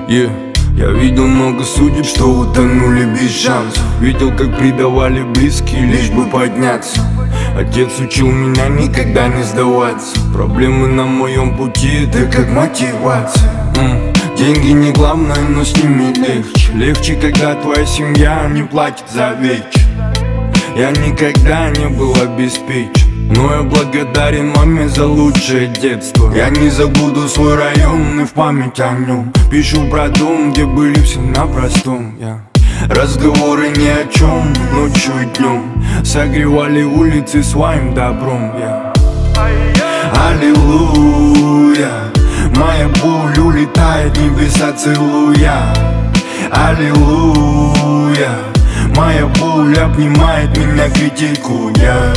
Я видел много судеб, что утонули без шансов. Видел, как предавали близкие, лишь бы подняться. Отец учил меня никогда не сдаваться. Проблемы на моем пути, это как мотивация. Деньги не главное, но с ними легче. Легче, когда твоя семья не платит за вечер. Я никогда не был обеспечен, но я благодарен маме за лучшее детство. Я не забуду свой район и в память о нем пишу про дом, где были все на простом. Разговоры ни о чем, ночью и днем согревали улицы своим добром. Аллилуйя, моя боль улетает, небеса целуя. Аллилуйя, моя боль обнимает меня, критикуя.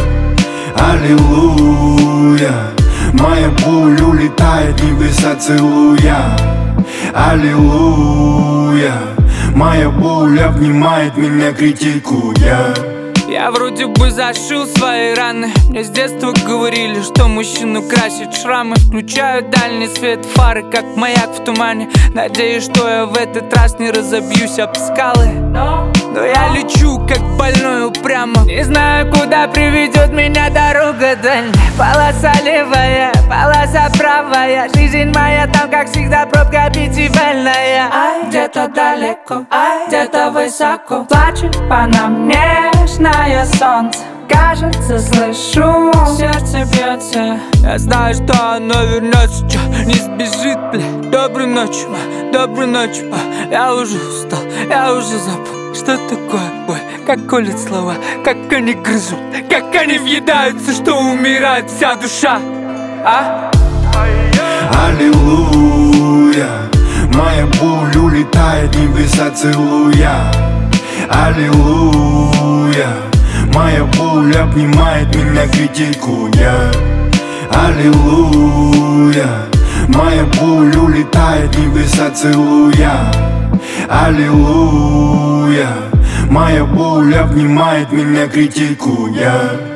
Аллилуйя, моя боль улетает, небеса целуя. Аллилуйя, моя боль обнимает меня, критикуя. Я вроде бы зашил свои раны. Мне с детства говорили, что мужчину красят шрамы. Включаю дальний свет фары, как маяк в тумане. Надеюсь, что я в этот раз не разобьюсь об скалы. Но я лечу, как больной упрямо. Не знаю, куда приведет меня дорога дальняя. Полоса левая, полоса правая. Жизнь моя там, как всегда, пробка пятивальная. Где-то далеко, где-то высоко плачет по нам нежное солнце. Кажется, слышу, сердце бьется. Я знаю, что оно вернется, не сбежит, бля. Доброй ночи, доброй ночи, я уже устал, я уже забыл, что такое боль, как колят слова, как они грызут, как они въедаются, что умирает вся душа. Аллилуйя, моя боль улетает, небеса целуя. Аллилуйя, моя боль обнимает меня, критикуя. Аллилуйя, моя боль улетает, небеса целуя. Аллилуйя, моя боль обнимает меня, критикуя.